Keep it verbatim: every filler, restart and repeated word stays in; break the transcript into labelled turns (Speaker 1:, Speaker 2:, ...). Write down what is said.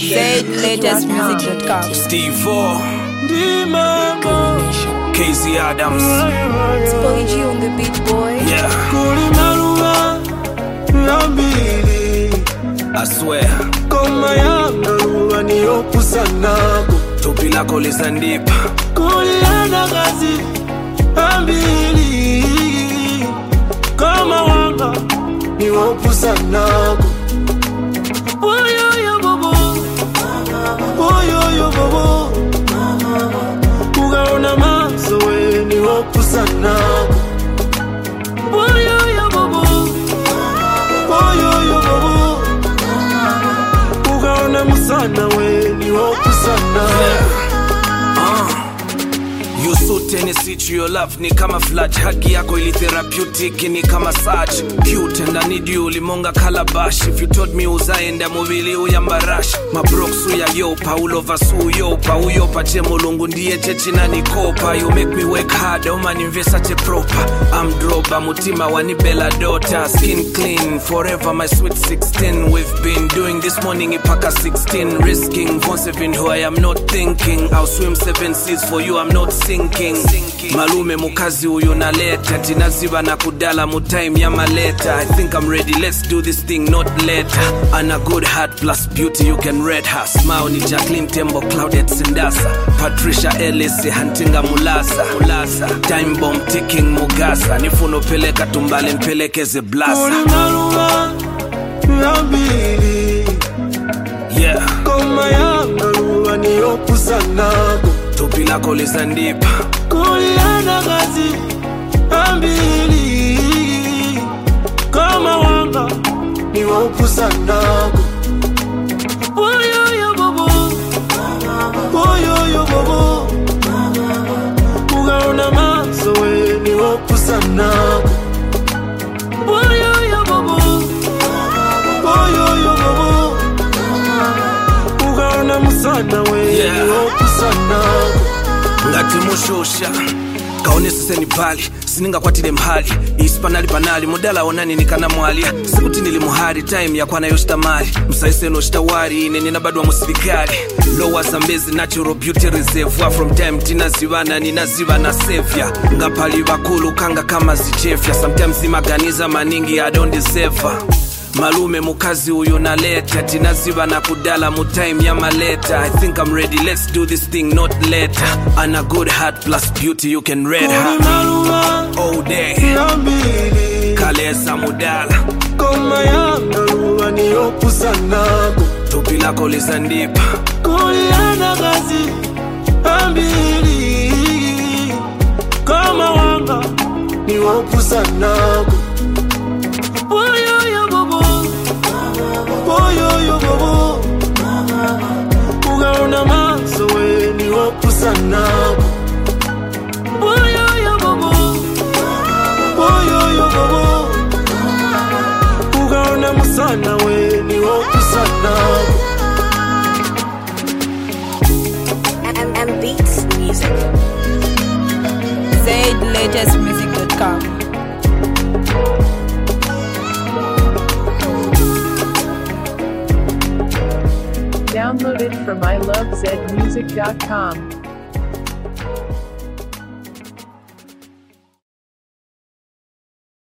Speaker 1: Z latest music dot com.
Speaker 2: Steve O, K Z Adams.
Speaker 1: It's Boy G on the beat, boy.
Speaker 2: Yeah, I swear.
Speaker 3: Koma yangaluwa ni opusanago
Speaker 2: Topi lako lizandipa
Speaker 3: kuliana kazi ambili. Koma wanga ni opusanago Oyoyo bobo, oyoyo bobo. Ugaona maso we ni opusanago Oyoyo bobo, oyoyo bobo. Ugaona musana we ni opusana.
Speaker 2: uh. You suit any situ your love ni kama flat. Hagi yako ili therapeutic ni kama massage. Cute and I need you limonga calabash. If you told me uzaenda mubili uyambarash. Mabroksu ya yopa ulova su yopa. Uyopa chemo lungu ndiye chechi na nikopa. You make me work hard oma ninvesa che proper. I'm droba mutima wani bella daughter. Skin clean forever my sweet sixteen. We've been doing this morning ipaka sixteen. Risking phone seven who I am not thinking. I'll swim seven seas for you I'm not sinking. Malume mukazi uyu naleta tinaziba na kudala mu time ya maleta. I think I'm ready, let's do this thing not later. And a good heart plus beauty you can read her. Smile ni Jacqueline Tembo, Claudette Sindasa, Patricia Ellis Hantinga Mulasa, Mulasa. Time bomb ticking Mugasa. Nifuno peleka tumbale mpelekeze blasa.
Speaker 3: Kulimaluwa ambili.
Speaker 2: Yeah,
Speaker 3: Koma yangaluwa ni opusanago
Speaker 2: topi lako lizandipa
Speaker 3: kuliana kazi ambili. Kama wanga ni opusanago Oyoyo bobo, oyoyo bobo. Ugaona maso we ni opusanago Oyoyo bobo, oyoyo bobo. Ugaona musana we
Speaker 2: Yeah.
Speaker 3: ni opusanago
Speaker 2: ngati mushosha kaonesa seni pali sininga kwatile mhali ispanali panali modala onani nikana mwalia sikuti nilimuhari time ya kwana yoshita mali msaiseno shita wari ine nina badwa musirikali lowa zambezi natural beauty reservoir from time tina zivana nina ziva na sevya ngapali bakulu kanga kama zichefya sometimes imaganiza maningi I don't deserve her. Malume mukazi uyu naleta tinaziba na kudala mu time ya maleta. I think I'm ready, let's do this thing not later. And a good heart plus beauty you can read her
Speaker 3: Kulimaluwa
Speaker 2: all day
Speaker 3: ambili.
Speaker 2: Kalesa mudala
Speaker 3: Koma yangaluwa ni opusanago
Speaker 2: topi lako lizandipa
Speaker 3: kuliana kazi ambili. Kama wanga ni opusanago Oyoyo bobo, oyoyo bobo. Ugaona maso we ni opusanago Oyoyo bobo, oyoyo bobo. Ugaona musana we ni opusanago.
Speaker 1: M M Beats Music. Z latest music dot com.
Speaker 4: Download it from I love Z music dot com.